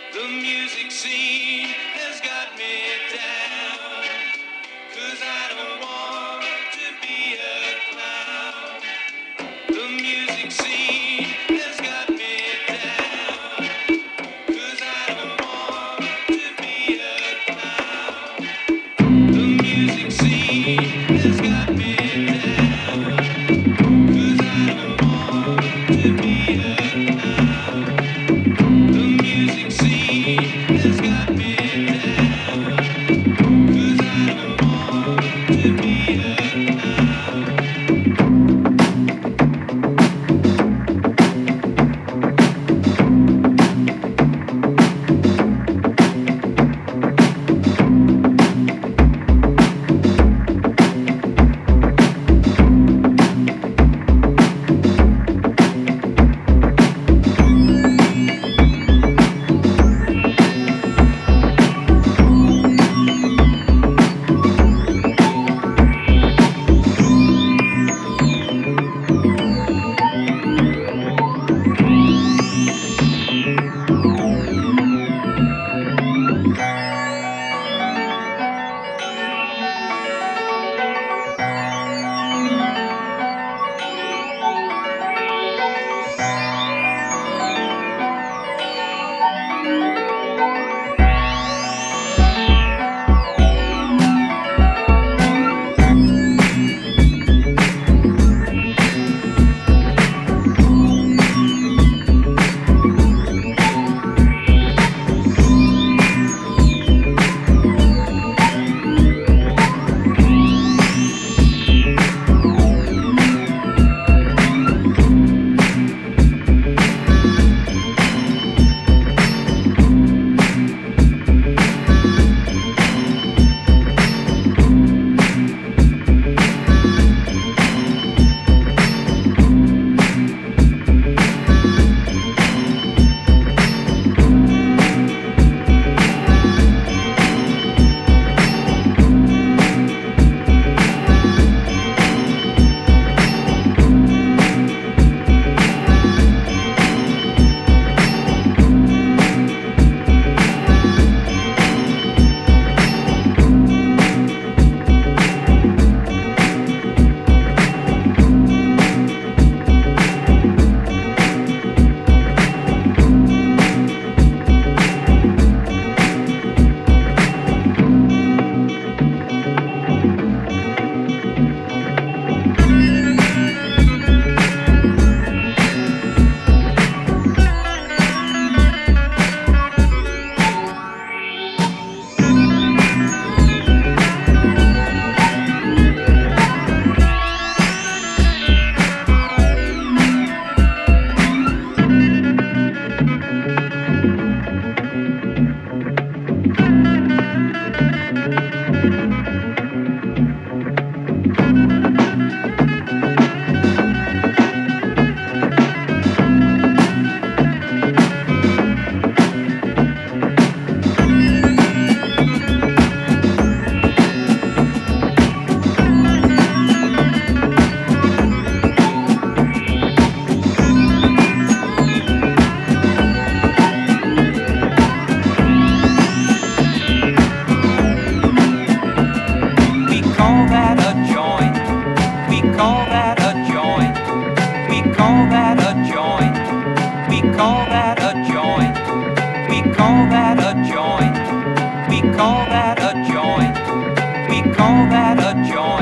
The music scene has got me down, 'cause I don't want to be a clown. The music scene has got me down, 'cause I don't want to be a clown. The music scene has got me down, 'cause I don't want to be a clown. The music scene has got me down, 'cause I don't want to be a clown. We call that a joint. We call that a joint.